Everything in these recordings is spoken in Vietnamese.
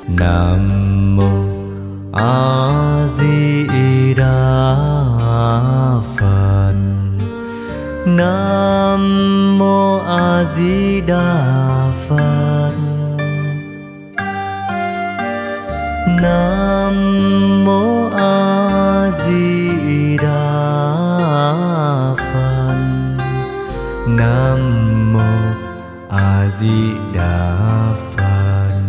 Nam mô A Di Đà Phật. Nam mô A Di Đà Phật. Nam mô A Di Đà Phật. Nam mô A Di Đà Phật.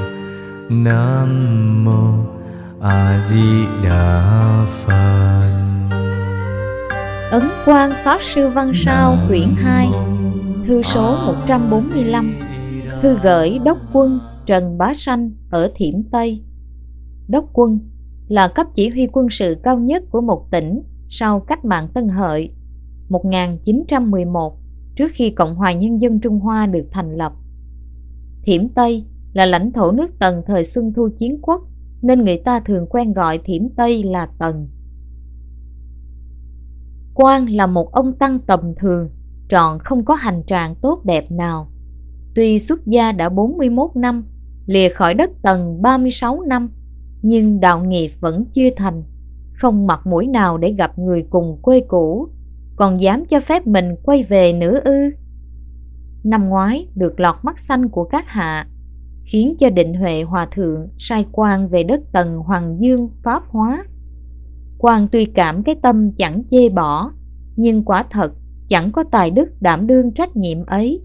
Nam mô A Di Đà Phật. Ấn Quang Pháp Sư Văn Sao quyển 2, thư số 145. Thư gửi Đốc quân Trần Bá Sanh ở Thiểm Tây. Đốc quân là cấp chỉ huy quân sự cao nhất của một tỉnh sau cách mạng Tân Hợi 1911, trước khi Cộng hòa Nhân dân Trung Hoa được thành lập. Thiểm Tây là lãnh thổ nước Tần thời Xuân Thu Chiến Quốc, nên người ta thường quen gọi Thiểm Tây là Tần. Quang là một ông tăng tầm thường, trọn không có hành trạng tốt đẹp nào. Tuy xuất gia đã 41 năm, lìa khỏi đất Tần 36 năm, nhưng đạo nghiệp vẫn chưa thành, không mặt mũi nào để gặp người cùng quê cũ, còn dám cho phép mình quay về nữa ư? Năm ngoái được lọt mắt xanh của các hạ, khiến cho Định Huệ Hòa Thượng sai Quang về đất Tần Hoàng Dương pháp hóa. Quang tuy cảm cái tâm chẳng chê bỏ, nhưng quả thật chẳng có tài đức đảm đương trách nhiệm ấy.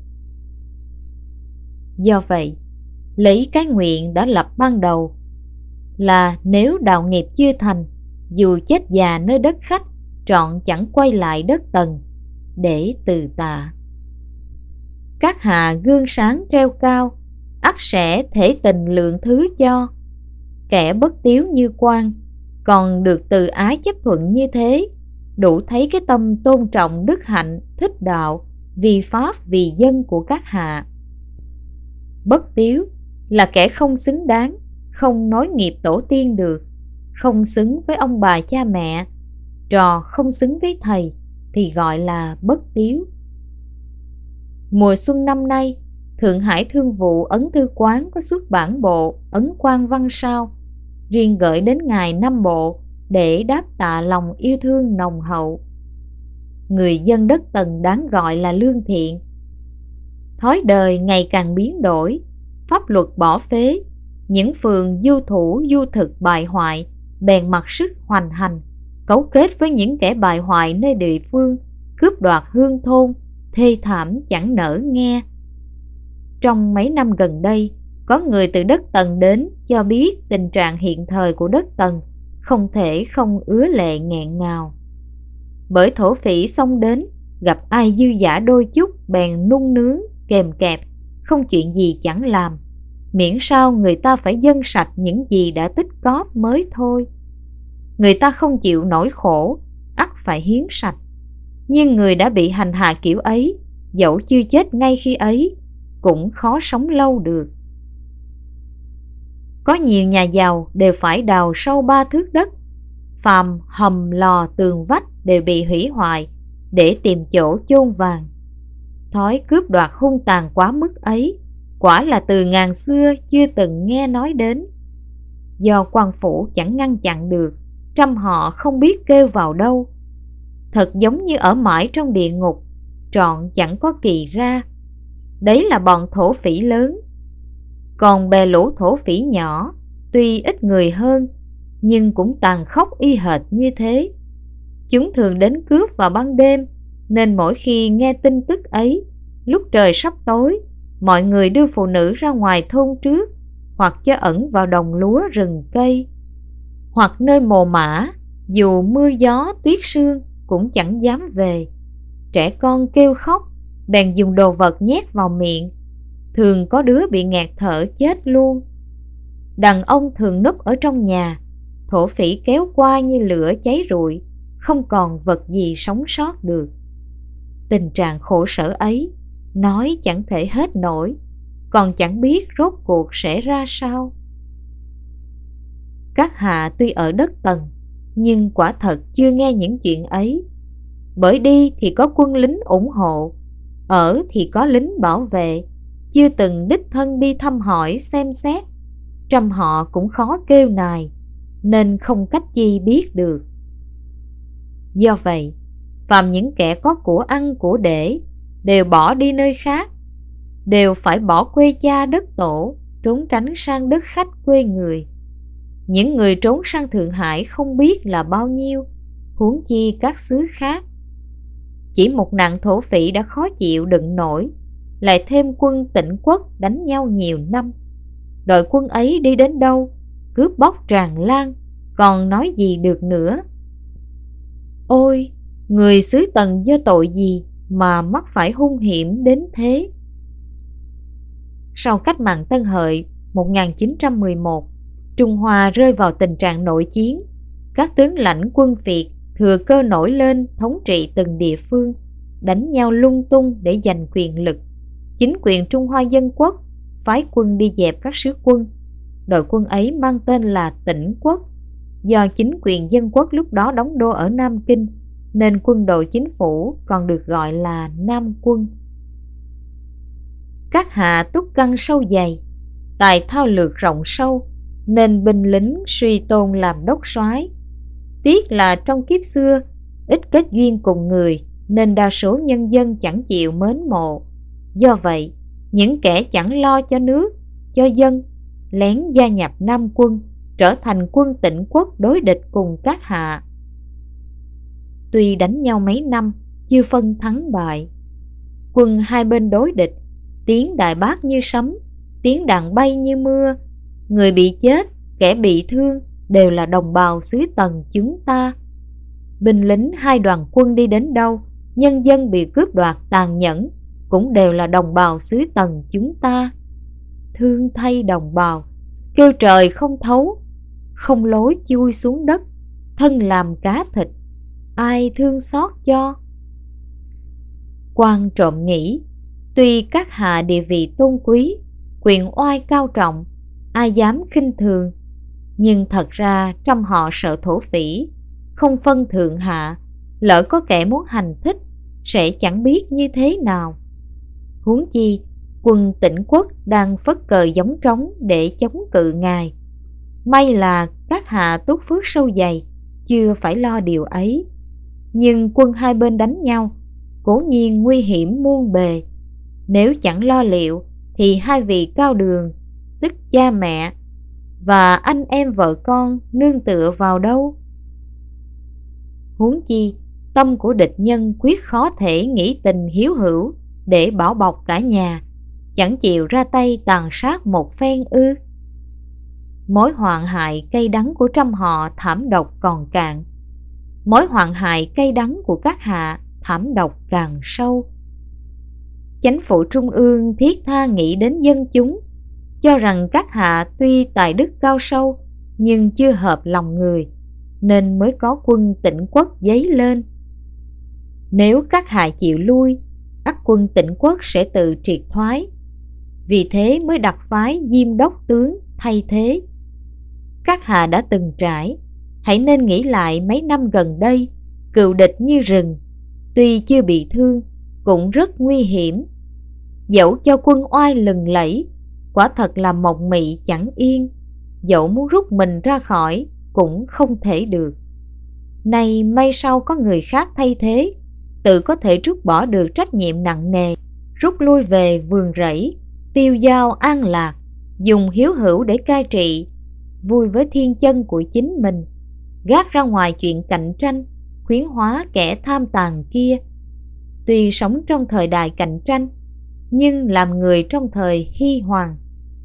Do vậy, lấy cái nguyện đã lập ban đầu là nếu đạo nghiệp chưa thành, dù chết già nơi đất khách, trọn chẳng quay lại đất Tần để từ tạ. Các hạ gương sáng treo cao, ắt sẽ thể tình lượng thứ cho. Kẻ bất tiếu như Quang còn được từ ái chấp thuận như thế, đủ thấy cái tâm tôn trọng đức hạnh, thích đạo, vì pháp vì dân của các hạ. Bất tiếu là kẻ không xứng đáng, không nối nghiệp tổ tiên được, không xứng với ông bà cha mẹ, trò không xứng với thầy thì gọi là bất tiếu. Mùa xuân năm nay, Thượng Hải Thương vụ Ấn Thư Quán có xuất bản bộ Ấn Quang Văn Sao, riêng gửi đến ngài 5 bộ để đáp tạ lòng yêu thương nồng hậu. Người dân đất Tần đáng gọi là lương thiện. Thói đời ngày càng biến đổi, pháp luật bỏ phế, những phường du thủ du thực bại hoại bèn mặc sức hoành hành, cấu kết với những kẻ bại hoại nơi địa phương, cướp đoạt hương thôn, thê thảm chẳng nỡ nghe. Trong mấy năm gần đây, có người từ đất Tần đến cho biết tình trạng hiện thời của đất Tần không thể không ứa lệ nghẹn ngào. Bởi thổ phỉ xông đến, gặp ai dư dả đôi chút bèn nung nướng, kèm kẹp, không chuyện gì chẳng làm, miễn sao người ta phải dâng sạch những gì đã tích cóp mới thôi. Người ta không chịu nỗi khổ, ắt phải hiến sạch. Nhưng người đã bị hành hạ kiểu ấy, dẫu chưa chết ngay khi ấy, cũng khó sống lâu được. Có nhiều nhà giàu đều phải đào sâu 3 thước đất, phàm hầm lò tường vách đều bị hủy hoại để tìm chỗ chôn vàng. Thói cướp đoạt hung tàn quá mức ấy quả là từ ngàn xưa chưa từng nghe nói đến. Do quan phủ chẳng ngăn chặn được, trăm họ không biết kêu vào đâu. Thật giống như ở mãi trong địa ngục, trọn chẳng có kỳ ra. Đấy là bọn thổ phỉ lớn. Còn bè lũ thổ phỉ nhỏ, tuy ít người hơn, nhưng cũng tàn khốc y hệt như thế. Chúng thường đến cướp vào ban đêm, nên mỗi khi nghe tin tức ấy, lúc trời sắp tối, mọi người đưa phụ nữ ra ngoài thôn trước, hoặc cho ẩn vào đồng lúa rừng cây, hoặc nơi mồ mả, dù mưa gió tuyết sương cũng chẳng dám về. Trẻ con kêu khóc, bèn dùng đồ vật nhét vào miệng, thường có đứa bị ngạt thở chết luôn. Đàn ông thường núp ở trong nhà, thổ phỉ kéo qua như lửa cháy rụi, không còn vật gì sống sót được. Tình trạng khổ sở ấy nói chẳng thể hết nổi, còn chẳng biết rốt cuộc sẽ ra sao. Các hạ tuy ở đất Tần, nhưng quả thật chưa nghe những chuyện ấy. Bởi đi thì có quân lính ủng hộ, ở thì có lính bảo vệ, chưa từng đích thân đi thăm hỏi xem xét. trăm họ cũng khó kêu nài, nên không cách chi biết được. Do vậy, phàm những kẻ có của ăn của để đều bỏ đi nơi khác, đều phải bỏ quê cha đất tổ, trốn tránh sang đất khách quê người. Những người trốn sang Thượng Hải không biết là bao nhiêu, huống chi các xứ khác. Chỉ một nạn thổ phỉ đã khó chịu đựng nổi, lại thêm quân Tịnh Quốc đánh nhau nhiều năm. Đội quân ấy đi đến đâu, cướp bóc tràn lan, còn nói gì được nữa. Ôi, người xứ Tần do tội gì mà mắc phải hung hiểm đến thế? Sau cách mạng Tân Hợi 1911, Trung Hoa rơi vào tình trạng nội chiến. Các tướng lãnh quân Việt thừa cơ nổi lên thống trị từng địa phương, đánh nhau lung tung để giành quyền lực. Chính quyền Trung Hoa Dân Quốc phái quân đi dẹp các sứ quân. Đội quân ấy mang tên là Tĩnh Quốc. Do chính quyền Dân Quốc lúc đó đóng đô ở Nam Kinh, nên quân đội chính phủ còn được gọi là Nam quân. Các hạ túc căn sâu dày, tài thao lược rộng sâu, nên binh lính suy tôn làm đốc soái. Tiếc là trong kiếp xưa ít kết duyên cùng người, nên đa số nhân dân chẳng chịu mến mộ. Do vậy, những kẻ chẳng lo cho nước, cho dân, lén gia nhập Nam quân, trở thành quân Tịnh Quốc đối địch cùng các hạ. Tuy đánh nhau mấy năm, chưa phân thắng bại. Quân hai bên đối địch, tiếng đại bác như sấm, tiếng đàn bay như mưa. Người bị chết, kẻ bị thương đều là đồng bào xứ Tần chúng ta. Binh lính hai đoàn quân đi đến đâu, nhân dân bị cướp đoạt tàn nhẫn cũng đều là đồng bào xứ Tần chúng ta. Thương thay đồng bào, kêu trời không thấu, không lối chui xuống đất, thân làm cá thịt, ai thương xót cho. Quan trộm nghĩ, tuy các hạ địa vị tôn quý, quyền oai cao trọng, ai dám khinh thường, nhưng thật ra trăm họ sợ thổ phỉ, không phân thượng hạ, lỡ có kẻ muốn hành thích sẽ chẳng biết như thế nào. Huống chi quân Tịnh Quốc đang phất cờ gióng trống để chống cự ngài. May là các hạ túc phước sâu dày, chưa phải lo điều ấy. Nhưng quân hai bên đánh nhau, cố nhiên nguy hiểm muôn bề. Nếu chẳng lo liệu thì hai vị cao đường, tức cha mẹ và anh em vợ con nương tựa vào đâu? Huống chi tâm của địch nhân quyết khó thể nghĩ tình hiếu hữu để bảo bọc cả nhà, chẳng chịu ra tay tàn sát một phen ư? Mối hoạn hại cay đắng của trăm họ thảm độc còn cạn, mối hoạn hại cay đắng của các hạ thảm độc càng sâu. Chánh phủ trung ương thiết tha nghĩ đến dân chúng, cho rằng các hạ tuy tài đức cao sâu nhưng chưa hợp lòng người, nên mới có quân Tịnh Quốc dấy lên. Nếu các hạ chịu lui, ắt quân Tịnh Quốc sẽ tự triệt thoái. Vì thế mới đặt phái Diêm Đốc tướng thay thế. Các hạ đã từng trải, hãy nên nghĩ lại mấy năm gần đây, cừu địch như rừng, tuy chưa bị thương cũng rất nguy hiểm. Dẫu cho quân oai lừng lẫy, quả thật là mộng mị chẳng yên, dẫu muốn rút mình ra khỏi cũng không thể được. Nay may sau có người khác thay thế, tự có thể trút bỏ được trách nhiệm nặng nề, rút lui về vườn rẫy, tiêu dao an lạc, dùng hiếu hữu để cai trị, vui với thiên chân của chính mình, gác ra ngoài chuyện cạnh tranh, khuyến hóa kẻ tham tàn kia. Tuy sống trong thời đại cạnh tranh, nhưng làm người trong thời Hy Hoàng.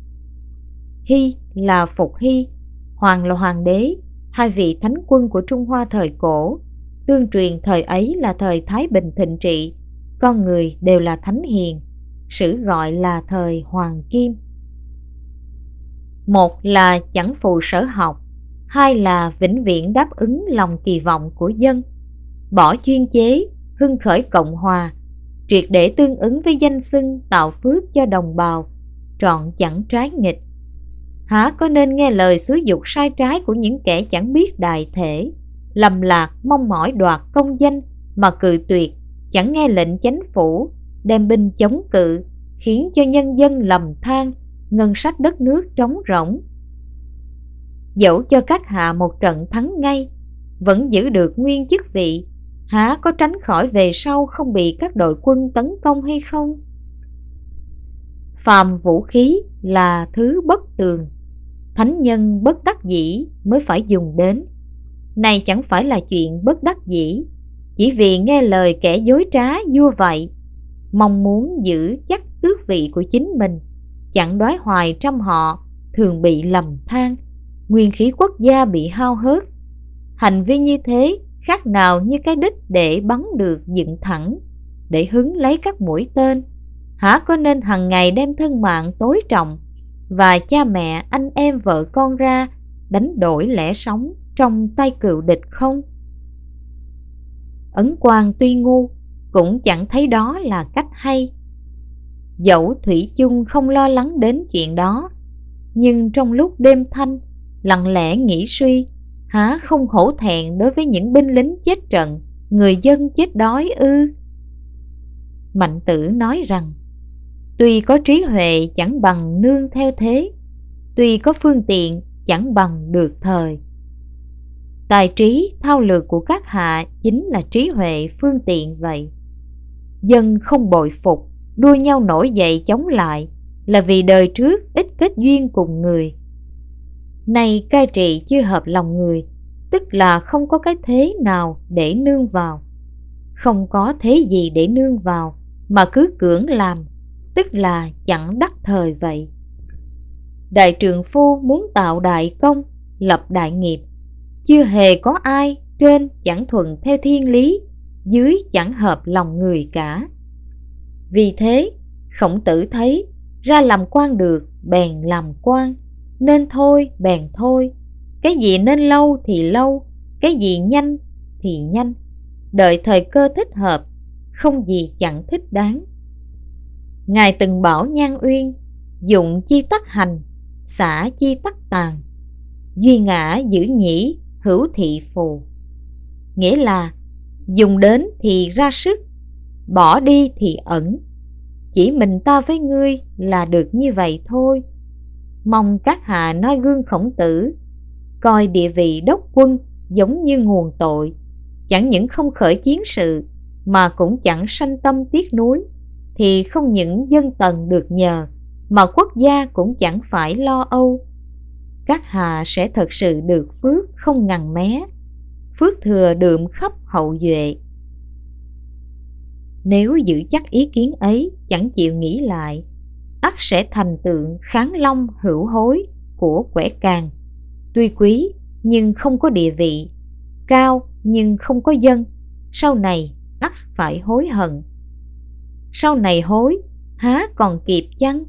Hy là Phục Hy, Hoàng là Hoàng đế, hai vị thánh quân của Trung Hoa thời cổ. Tương truyền thời ấy là thời Thái Bình thịnh trị, con người đều là thánh hiền, sử gọi là thời Hoàng Kim. Một là chẳng phụ sở học, hai là vĩnh viễn đáp ứng lòng kỳ vọng của dân, bỏ chuyên chế, hưng khởi cộng hòa, triệt để tương ứng với danh xưng tạo phước cho đồng bào, trọn chẳng trái nghịch. Há có nên nghe lời xúi dục sai trái của những kẻ chẳng biết đại thể, lầm lạc mong mỏi đoạt công danh mà cự tuyệt, chẳng nghe lệnh chánh phủ, đem binh chống cự, khiến cho nhân dân lầm than, ngân sách đất nước trống rỗng, Dẫu cho các hạ một trận thắng ngay, vẫn giữ được nguyên chức vị, há có tránh khỏi về sau không bị các đội quân tấn công hay không? Phàm vũ khí là thứ bất tường, thánh nhân bất đắc dĩ mới phải dùng đến. Này chẳng phải là chuyện bất đắc dĩ, chỉ vì nghe lời kẻ dối trá vua vậy, mong muốn giữ chắc tước vị của chính mình, chẳng đoái hoài trăm họ thường bị lầm than, nguyên khí quốc gia bị hao hớt. Hành vi như thế khác nào như cái đích để bắn được dựng thẳng, để hứng lấy các mũi tên. Hả có nên hằng ngày đem thân mạng tối trọng và cha mẹ anh em vợ con ra đánh đổi lẽ sống trong tay cừu địch không? Ấn Quang tuy ngu cũng chẳng thấy đó là cách hay. Dẫu thủy chung không lo lắng đến chuyện đó, nhưng trong lúc đêm thanh lặng lẽ nghĩ suy, há không hổ thẹn đối với những binh lính chết trận, người dân chết đói ư? Mạnh Tử nói rằng, tuy có trí huệ chẳng bằng nương theo thế, tuy có phương tiện chẳng bằng được thời. Tài trí thao lược của các hạ chính là trí huệ phương tiện vậy. Dân không bội phục, đua nhau nổi dậy chống lại, là vì đời trước ít kết duyên cùng người. Nay cai trị chưa hợp lòng người, tức là không có cái thế nào để nương vào. Không có thế gì để nương vào mà cứ cưỡng làm, tức là chẳng đắc thời vậy. Đại trượng phu muốn tạo đại công, lập đại nghiệp, chưa hề có ai trên chẳng thuận theo thiên lý, dưới chẳng hợp lòng người cả. Vì thế Khổng Tử thấy ra làm quan được bèn làm quan, nên thôi bèn thôi, cái gì nên lâu thì lâu, cái gì nhanh thì nhanh, đợi thời cơ thích hợp, không gì chẳng thích đáng. Ngài từng bảo Nhan Uyên, dụng chi tắc hành, xả chi tắc tàn, duy ngã giữ nhĩ, hữu thị phù. Nghĩa là dùng đến thì ra sức, bỏ đi thì ẩn. Chỉ mình ta với ngươi là được như vậy thôi. Mong các hạ noi gương Khổng Tử, coi địa vị đốc quân giống như nguồn tội, chẳng những không khởi chiến sự mà cũng chẳng sanh tâm tiếc nuối, thì không những dân tần được nhờ mà quốc gia cũng chẳng phải lo âu. Các hạ sẽ thật sự được phước không ngằn mé, phước thừa đượm khắp hậu duệ. Nếu giữ chắc ý kiến ấy, chẳng chịu nghĩ lại, ắt sẽ thành tượng Kháng Long hữu hối của Quẻ Càng, tuy quý nhưng không có địa vị, cao nhưng không có dân, sau này ắt phải hối hận. Sau này hối há còn kịp chăng?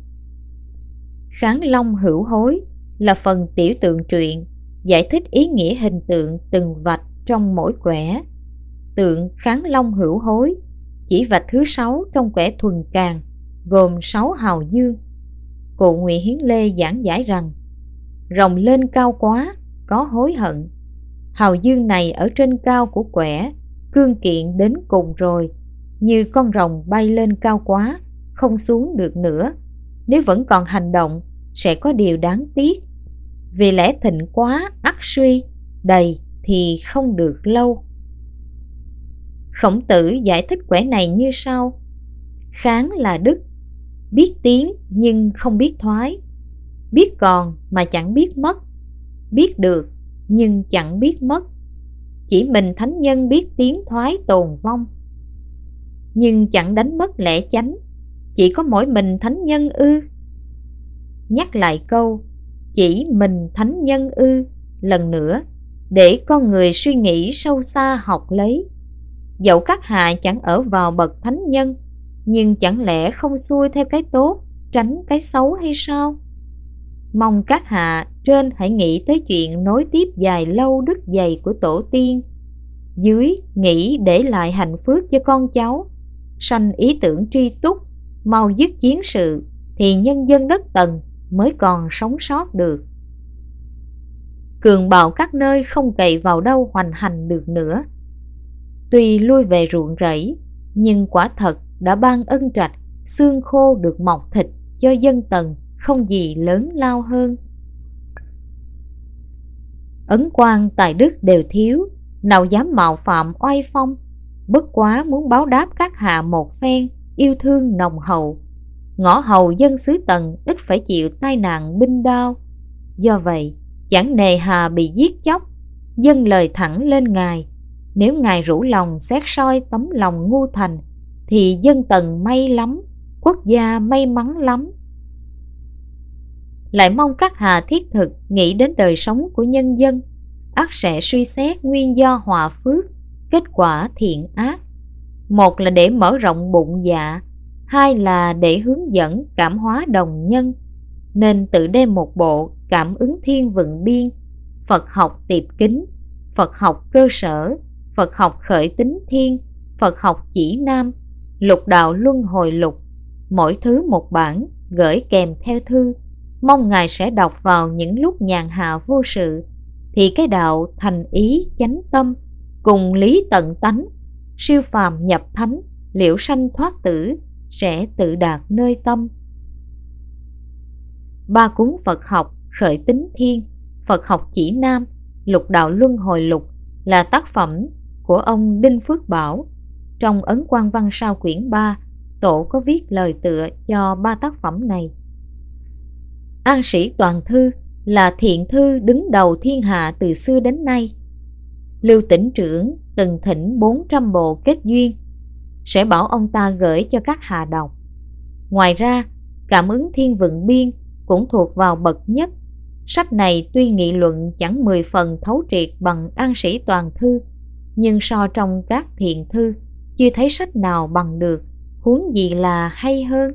Kháng Long hữu hối là phần tiểu tượng truyện giải thích ý nghĩa hình tượng từng vạch trong mỗi quẻ. Tượng Kháng Long hữu hối chỉ vạch thứ 6 trong quẻ thuần càng, gồm 6 hào dương. Cụ Ngụy Hiến Lê giảng giải rằng, rồng lên cao quá, có hối hận. Hào dương này ở trên cao của quẻ, cương kiện đến cùng rồi, như con rồng bay lên cao quá, không xuống được nữa. Nếu vẫn còn hành động, sẽ có điều đáng tiếc. Vì lẽ thịnh quá ắt suy, đầy thì không được lâu. Khổng Tử giải thích quẻ này như sau: kháng là đức, biết tiến nhưng không biết thoái, biết còn mà chẳng biết mất, biết được nhưng chẳng biết mất. Chỉ mình thánh nhân biết tiến thoái tồn vong, nhưng chẳng đánh mất lẽ chánh. Chỉ có mỗi mình thánh nhân ư? Nhắc lại câu chỉ mình thánh nhân ư lần nữa, để con người suy nghĩ sâu xa học lấy. Dẫu các hạ chẳng ở vào bậc thánh nhân, nhưng chẳng lẽ không xuôi theo cái tốt, tránh cái xấu hay sao? Mong các hạ trên hãy nghĩ tới chuyện nối tiếp dài lâu đức dày của tổ tiên, dưới nghĩ để lại hạnh phước cho con cháu, sanh ý tưởng tri túc, mau dứt chiến sự, thì nhân dân đất Tần mới còn sống sót được. Cường bạo các nơi không cậy vào đâu hoành hành được nữa. Tuy lui về ruộng rẫy, nhưng quả thật đã ban ân trạch, xương khô được mọc thịt cho dân Tần không gì lớn lao hơn. ấn quan tài đức đều thiếu, nào dám mạo phạm oai phong. Bất quá muốn báo đáp các hạ một phen yêu thương nồng hậu. Ngõ hầu dân xứ Tần ít phải chịu tai nạn binh đao, do vậy chẳng nề hà bị giết chóc. Dâng lời thẳng lên ngài, nếu ngài rủ lòng xét soi tấm lòng ngu thành, thì dân Tần may lắm, quốc gia may mắn lắm. Lại mong các hạ thiết thực nghĩ đến đời sống của nhân dân, ắt sẽ suy xét nguyên do họa phước, kết quả thiện ác. Một là để mở rộng bụng dạ, hai là để hướng dẫn cảm hóa đồng nhân, nên tự đem một bộ Cảm ứng Thiên Vựng Biên, Phật học Tiệp Kính, Phật học Cơ Sở, Phật học Khởi Tính Thiên, Phật học Chỉ Nam, Lục Đạo Luân Hồi Lục, mỗi thứ một bản, gửi kèm theo thư. Mong ngài sẽ đọc vào những lúc nhàn hạ vô sự, thì cái đạo thành ý chánh tâm, cùng lý tận tánh, siêu phàm nhập thánh, liễu sanh thoát tử, sẽ tự đạt nơi tâm. 3 cuốn Phật học Khởi Tính Thiên, Phật học Chỉ Nam, Lục Đạo Luân Hồi Lục là tác phẩm của ông Đinh Phước Bảo. Trong ấn quan văn sao quyển 3, tổ có viết lời tựa cho 3 tác phẩm này. An Sĩ Toàn Thư là thiện thư đứng đầu thiên hạ từ xưa đến nay. Lưu Tỉnh Trưởng từng thỉnh 400 bộ kết duyên, sẽ bảo ông ta gửi cho các hạ đọc. Ngoài ra, Cảm ứng Thiên Vựng Biên cũng thuộc vào bậc nhất. Sách này tuy nghị luận chẳng 10 phần thấu triệt bằng An Sĩ Toàn Thư, nhưng so trong các thiện thư, chưa thấy sách nào bằng được, huống gì là hay hơn.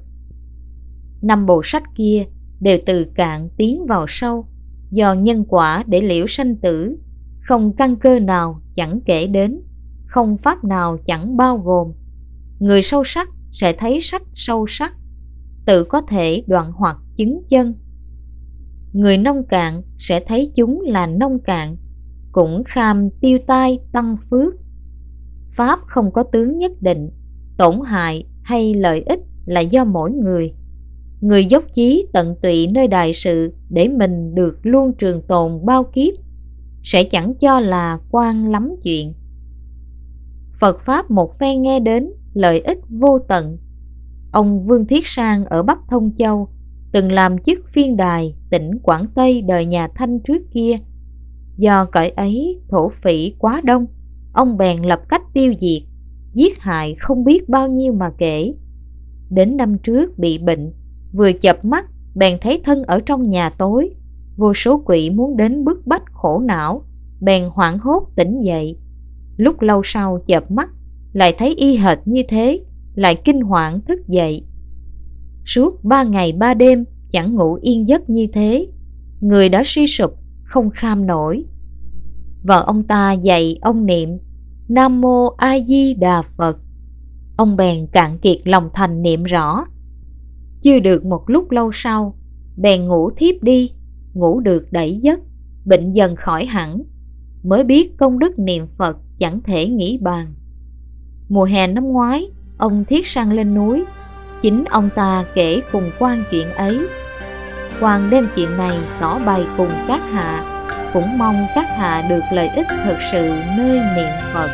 5 bộ sách kia đều từ cạn tiến vào sâu, do nhân quả để liễu sanh tử, không căn cơ nào chẳng kể đến, không pháp nào chẳng bao gồm. Người sâu sắc sẽ thấy sách sâu sắc, tự có thể đoạn hoặc chứng chân. Người nông cạn sẽ thấy chúng là nông cạn, cũng kham tiêu tai tăng phước. Pháp không có tướng nhất định, tổn hại hay lợi ích là do mỗi người. Người dốc chí tận tụy nơi đại sự để mình được luôn trường tồn bao kiếp, sẽ chẳng cho là quan lắm chuyện. Phật Pháp một phen nghe đến, lợi ích vô tận. Ông Vương Thiết Sang ở Bắc Thông Châu từng làm chức phiên đài tỉnh Quảng Tây đời nhà Thanh trước kia. Do cõi ấy thổ phỉ quá đông, ông bèn lập cách tiêu diệt, giết hại không biết bao nhiêu mà kể. Đến năm trước bị bệnh, vừa chợp mắt bèn thấy thân ở trong nhà tối, vô số quỷ muốn đến bức bách khổ não, bèn hoảng hốt tỉnh dậy. Lúc lâu sau chợp mắt lại thấy y hệt như thế, lại kinh hoảng thức dậy. Suốt 3 ngày 3 đêm chẳng ngủ yên giấc như thế, người đã suy sụp không kham nổi. Vợ ông ta dạy ông niệm Nam Mô A Di Đà Phật. Ông bèn cạn kiệt lòng thành niệm rõ. Chưa được một lúc lâu sau, bèn ngủ thiếp đi, ngủ được đẩy giấc, bệnh dần khỏi hẳn. Mới biết công đức niệm Phật chẳng thể nghĩ bàn. Mùa hè năm ngoái, ông Thiết Sang lên núi, chính ông ta kể cùng Quan chuyện ấy. Quan đem chuyện này tỏ bày cùng các hạ, cũng mong các hạ được lợi ích thực sự nơi niệm Phật.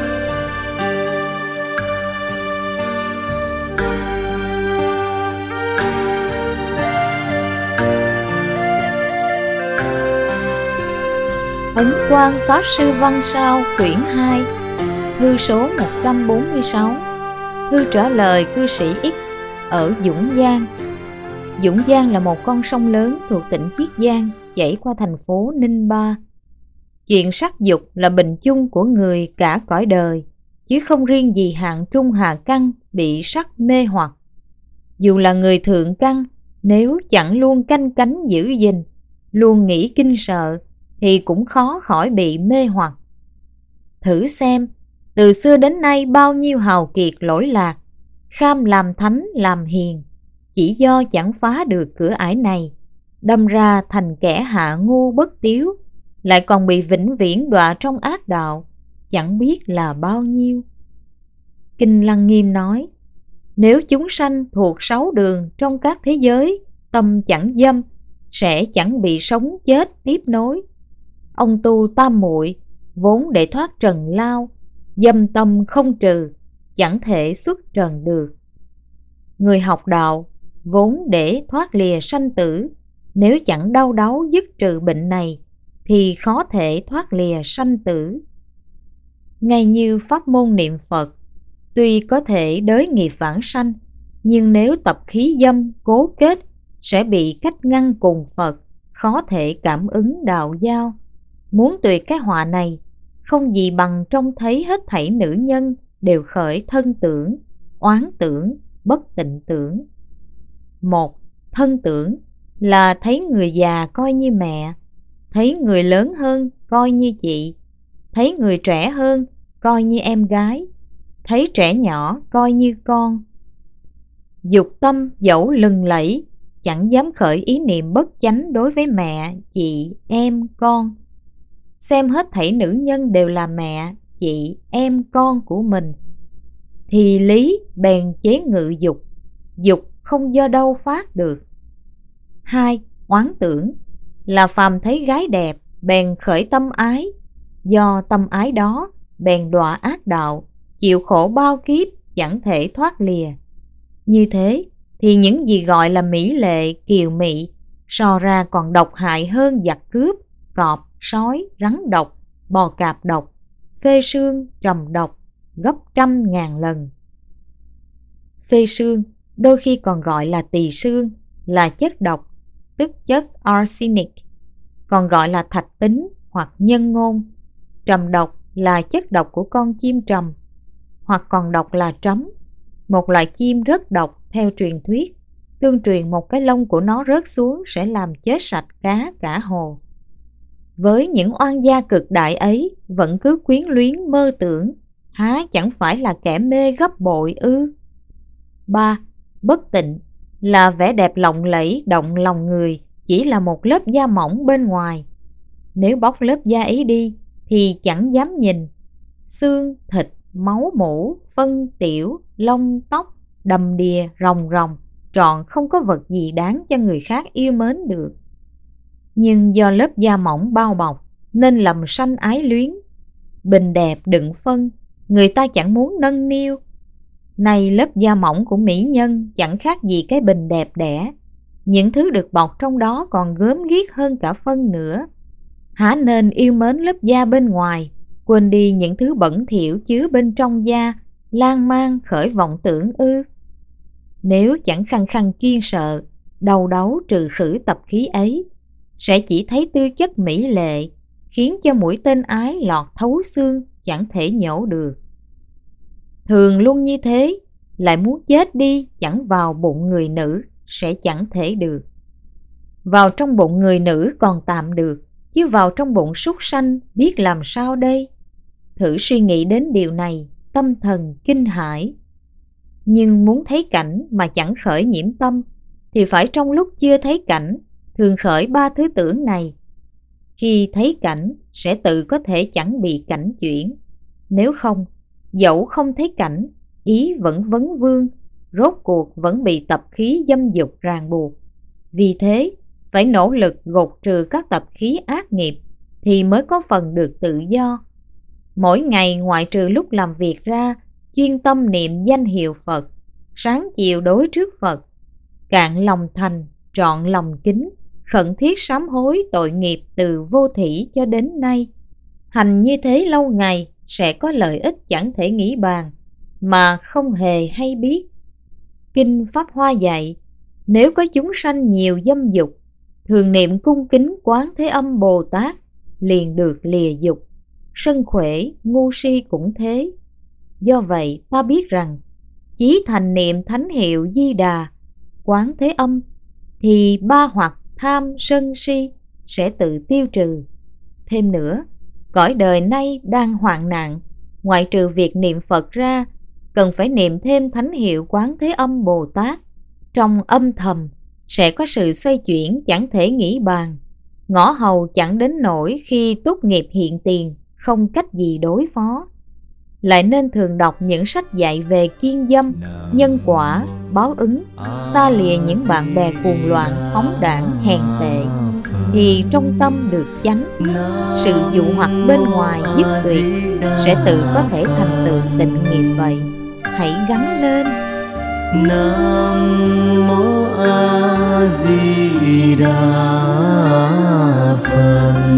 Ấn Quang Pháp Sư Văn Sao quyển 2, thư số 146, thư trả lời cư sĩ X ở Dũng Giang. Dũng Giang là một con sông lớn thuộc tỉnh Chiết Giang, chảy qua thành phố Ninh Ba. Chuyện sắc dục là bình chung của người cả cõi đời, chứ không riêng gì hạng trung hạ căn bị sắc mê hoặc. Dù là người thượng căn, nếu chẳng luôn canh cánh giữ gìn, luôn nghĩ kinh sợ, thì cũng khó khỏi bị mê hoặc. Thử xem, từ xưa đến nay bao nhiêu hào kiệt lỗi lạc, kham làm thánh làm hiền, chỉ do chẳng phá được cửa ải này, đâm ra thành kẻ hạ ngu bất tiếu, lại còn bị vĩnh viễn đọa trong ác đạo, chẳng biết là bao nhiêu. Kinh Lăng Nghiêm nói, nếu chúng sanh thuộc 6 đường trong các thế giới, tâm chẳng dâm, sẽ chẳng bị sống chết tiếp nối. ông tu tam muội vốn để thoát trần lao, dâm tâm không trừ, chẳng thể xuất trần được. Người học đạo vốn để thoát lìa sanh tử, nếu chẳng đau đáu dứt trừ bệnh này thì khó thể thoát lìa sanh tử. Ngay như pháp môn niệm Phật, tuy có thể đới nghiệp vãng sanh, nhưng nếu tập khí dâm cố kết sẽ bị cách ngăn cùng Phật, khó thể cảm ứng đạo giao. Muốn tuyệt cái họa này, không gì bằng trông thấy hết thảy nữ nhân đều khởi thân tưởng, oán tưởng, bất tịnh tưởng. Một, thân tưởng là thấy người già coi như mẹ, thấy người lớn hơn coi như chị, thấy người trẻ hơn coi như em gái, thấy trẻ nhỏ coi như con. Dục tâm dẫu lừng lẫy, chẳng dám khởi ý niệm bất chánh đối với mẹ, chị, em, con. Xem hết thảy nữ nhân đều là mẹ, chị, em, con của mình, thì lý bèn chế ngự dục, dục không do đâu phát được. Hai, oán tưởng là phàm thấy gái đẹp bèn khởi tâm ái, do tâm ái đó bèn đọa ác đạo, chịu khổ bao kiếp chẳng thể thoát lìa. Như thế thì những gì gọi là mỹ lệ, kiều mị so ra còn độc hại hơn giặc cướp, cọp, sói, rắn độc, bò cạp độc, phê sương, trầm độc gấp trăm ngàn lần. Phê sương đôi khi còn gọi là tỳ sương, là chất độc, tức chất arsenic, còn gọi là thạch tính hoặc nhân ngôn. Trầm độc là chất độc của con chim trầm, hoặc còn độc là trắm, một loại chim rất độc theo truyền thuyết. Tương truyền một cái lông của nó rớt xuống sẽ làm chết sạch cá cả hồ. Với những oan gia cực đại ấy vẫn cứ quyến luyến mơ tưởng, há chẳng phải là kẻ mê gấp bội ư? 3. Bất tịnh là vẻ đẹp lộng lẫy động lòng người, chỉ là một lớp da mỏng bên ngoài. Nếu bóc lớp da ấy đi thì chẳng dám nhìn. Xương, thịt, máu mủ, phân, tiểu, lông, tóc, đầm đìa, ròng ròng, trọn không có vật gì đáng cho người khác yêu mến được. Nhưng do lớp da mỏng bao bọc nên lầm sanh ái luyến. Bình đẹp đựng phân, người ta chẳng muốn nâng niu. Này lớp da mỏng của mỹ nhân chẳng khác gì cái bình đẹp đẽ, những thứ được bọc trong đó còn gớm ghiếc hơn cả phân nữa. Hả nên yêu mến lớp da bên ngoài, quên đi những thứ bẩn thỉu chứa bên trong da, lan man khởi vọng tưởng ư? Nếu chẳng khăng khăng kiên sợ, đầu đấu trừ khử tập khí ấy, sẽ chỉ thấy tư chất mỹ lệ, khiến cho mũi tên ái lọt thấu xương, chẳng thể nhổ được. Thường luôn như thế, lại muốn chết đi chẳng vào bụng người nữ, sẽ chẳng thể được. Vào trong bụng người nữ còn tạm được, chứ vào trong bụng súc sanh biết làm sao đây? Thử suy nghĩ đến điều này, tâm thần kinh hãi. Nhưng muốn thấy cảnh mà chẳng khởi nhiễm tâm, thì phải trong lúc chưa thấy cảnh, thường khởi ba thứ tưởng này. Khi thấy cảnh, sẽ tự có thể chẳng bị cảnh chuyển. Nếu không, dẫu không thấy cảnh, ý vẫn vấn vương, rốt cuộc vẫn bị tập khí dâm dục ràng buộc. Vì thế, phải nỗ lực gột trừ các tập khí ác nghiệp, thì mới có phần được tự do. Mỗi ngày ngoại trừ lúc làm việc ra, chuyên tâm niệm danh hiệu Phật, sáng chiều đối trước Phật, cạn lòng thành, trọn lòng kính, khẩn thiết sám hối tội nghiệp từ vô thỉ cho đến nay. Hành như thế lâu ngày sẽ có lợi ích chẳng thể nghĩ bàn, mà không hề hay biết. Kinh Pháp Hoa dạy, nếu có chúng sanh nhiều dâm dục, thường niệm cung kính Quán Thế Âm Bồ Tát, liền được lìa dục. Sân khỏe, ngu si cũng thế. Do vậy ta biết rằng, chí thành niệm thánh hiệu Di Đà, Quán Thế Âm, thì ba hoặc tham sân si sẽ tự tiêu trừ. Thêm nữa, cõi đời nay đang hoạn nạn, ngoại trừ việc niệm Phật ra, cần phải niệm thêm thánh hiệu Quán Thế Âm Bồ Tát. Trong âm thầm sẽ có sự xoay chuyển chẳng thể nghĩ bàn, ngõ hầu chẳng đến nỗi khi tốt nghiệp hiện tiền, không cách gì đối phó. Lại nên thường đọc những sách dạy về kiên dâm, nhân quả, báo ứng, xa lìa những bạn bè cuồng loạn, phóng đảng, hèn tệ. thì trong tâm được chánh, sự dụ hoặc bên ngoài dứt tuyệt, sẽ tự có thể thành tựu tịnh nghiệp vậy. Hãy gắng lên. Nam mô A Di Đà Phật.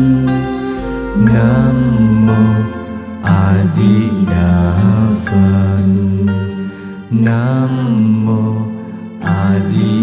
Nam mô A Di Đà Phật. Nam mô A Di